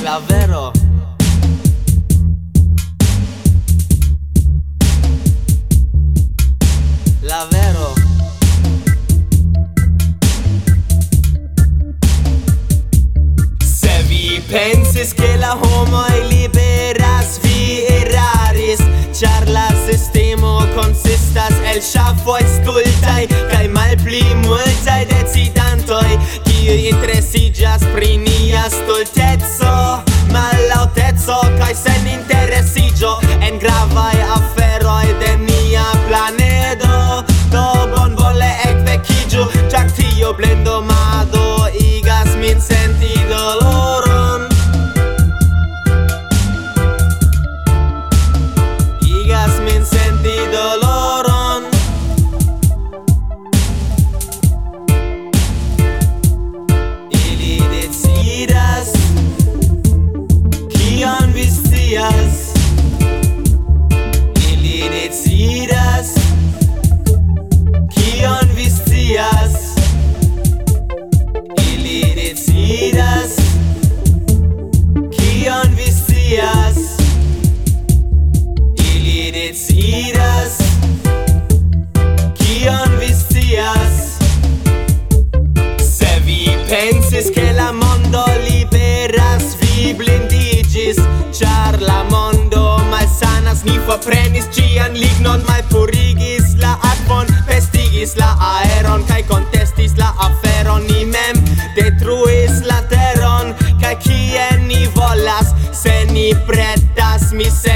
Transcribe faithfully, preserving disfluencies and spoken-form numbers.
la vero. La vero. Se vi pensis che la homoi liberas vi eraris, char la sistemo consistas el ŝafoj stultaj kaj malpli multaj decidantoj, kiuj interesiĝas pri nia stulteco, malaŭteco kaj seninteresiĝo en gravaj aferoj de nia planedo. Do bonvole ekvekiĝu, ĉar tio blendomado igas min senti doloron. Igas min senti doloron. Ili decidas kion vi scias. Ili decidas kion vi scias. Ili decidas kion vi scias. Ili decidas kion vi scias. Se vi pensis che la mondo liberas, vi blindigis, char la mondo malsanas. Ni forprenis cian lignon, malpurigis la akvon, pestigis la aeron kaj kontestis la aferon. Ni mem detruis la teron, kaj kien ni volas, se ni pretas, mi